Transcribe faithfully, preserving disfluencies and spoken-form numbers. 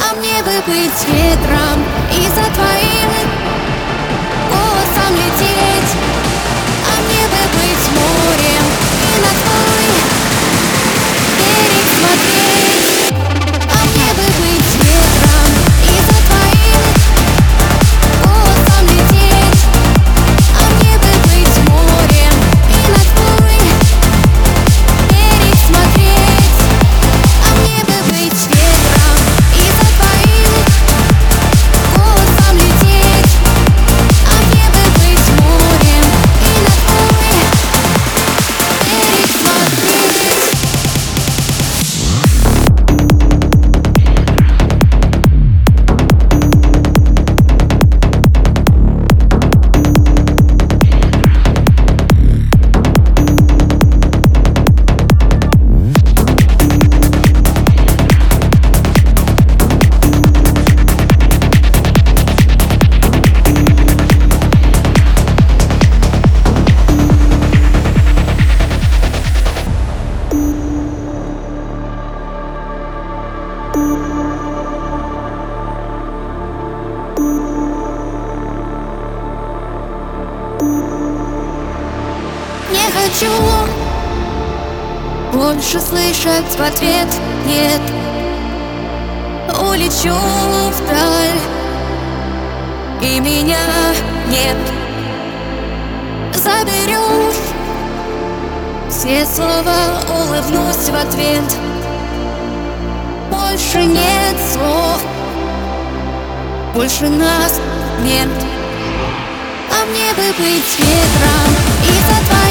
А мне бы быть ветром и за твоим голосом лететь. А мне бы быть морем и на твой берег смотреть. А мне бы быть ветром и за твоим голосом лететь. А мне бы быть морем и на твой берег смотреть. А мне бы быть ветром и за твоим голосом лететь. А мне бы быть морем и на твой берег смотреть. Не хочу больше слышать в ответ «нет». Улечу вдаль, и меня нет. Заберешь все слова, улыбнусь в ответ. Больше нет слов, больше нас нет. А мне бы быть ветром и за твоим